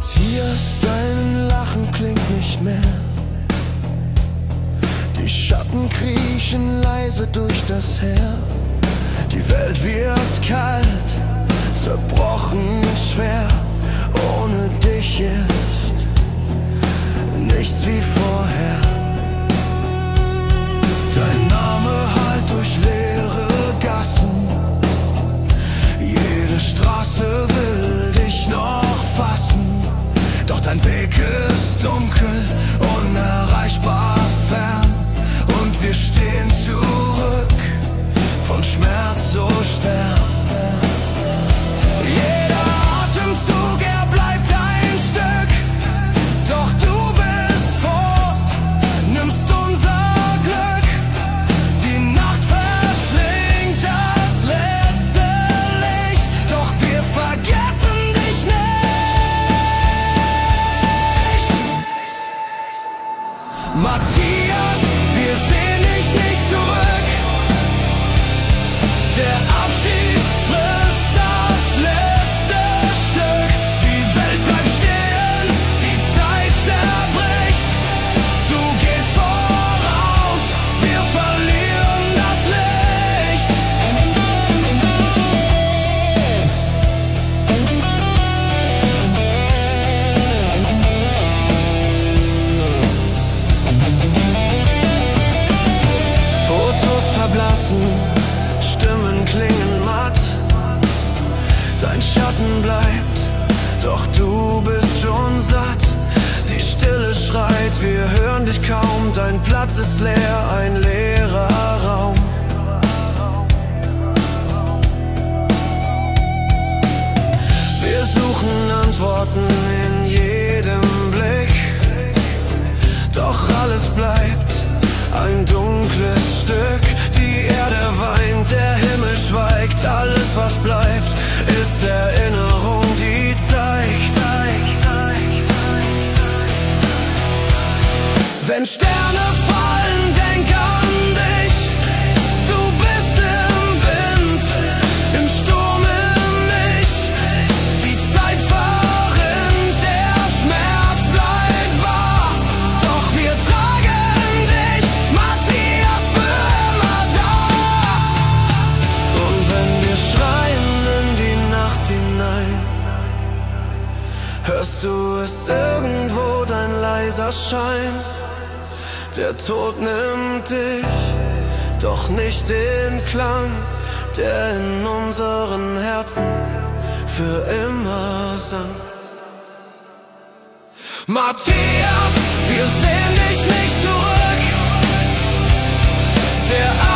Matthias, dein Lachen klingt nicht mehr. Die Schatten kriechen leise durch das Heer. Die Welt wird kalt, zerbrochen, schwer. Ohne dich ist nichts wie vorher. Dein Name hallt durch leere Gassen. Jede Straße will dich noch fassen. Doch dein Weg ist dunkel, unerreichbar fern. Und wir stehen zurück, von Schmerz so stern. Jeder Atemzug, er bleibt ein Stück. Doch du bist fort, nimmst unser Glück. Die Nacht verschlingt das letzte Licht. Doch wir vergessen dich nicht. Matthias, wir sehen dich nicht zurück. Der Abschied frisst das letzte Stück. Die Welt bleibt stehen, die Zeit zerbricht. Du gehst voraus, wir verlieren das Licht. Fotos verblassen, Stimmen klingen matt. Dein Schatten bleibt, doch du bist schon satt. Die Stille schreit, wir hören dich kaum. Dein Platz ist leer, ein leerer Raum. Wir suchen Antworten in jedem Blick. Doch alles bleibt ein dunkles Stück. Die Erde weint, der Himmel schweigt. Alles was bleibt, ist Erinnerung, die zeigt. Wenn Sterne fallen, denk an dich. Du bist im Wind, im Sturm, im Ich. Die Zeit verrinnt, der Schmerz bleibt wahr. Doch wir tragen dich, Matthias, für immer da. Und wenn wir schreien in die Nacht hinein, hörst du es irgendwo, dein leiser Schein. Der Tod nimmt dich, doch nicht den Klang, der in unseren Herzen für immer sang. Matthias, wir sehen dich nicht zurück. Der